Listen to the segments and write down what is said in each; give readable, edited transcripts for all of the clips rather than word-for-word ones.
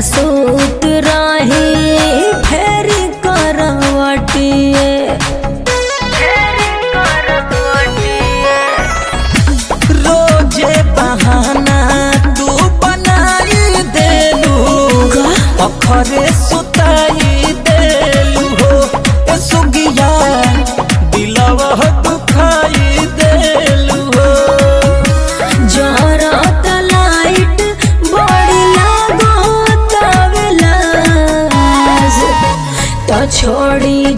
सूत रही फेरी करवटिए रोजे बहाना तू बनाई देलू अखरे सुताई देलू हो ए सुगिया दिलवा दुखाई देलू हो जरत लाइट बड़ी लागत आवेलाज तो छोड़ी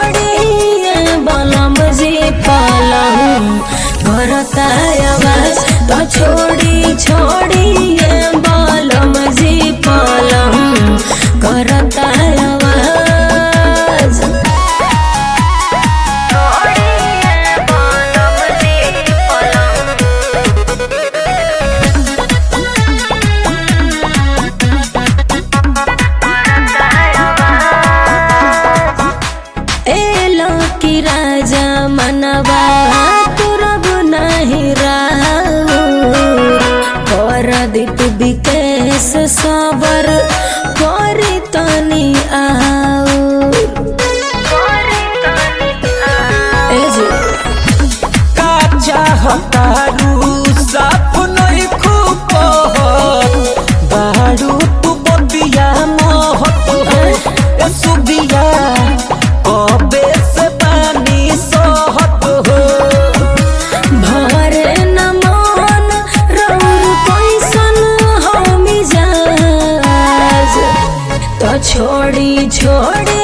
बलम जी पलंग करता आवाज तो छोड़ी बलम जी पलंग करता आवाज एलो की राजा मनवा तुरब नहीं कर दित विकेश सबर करी तनी आओ का चाहतारू साफ नहीं खूब बारू तू बदिया मोहत हो ए सुगिया कबे से पानी सोहत हो भरे न मन रौर कैसन हो मिजाज तो छोड़ी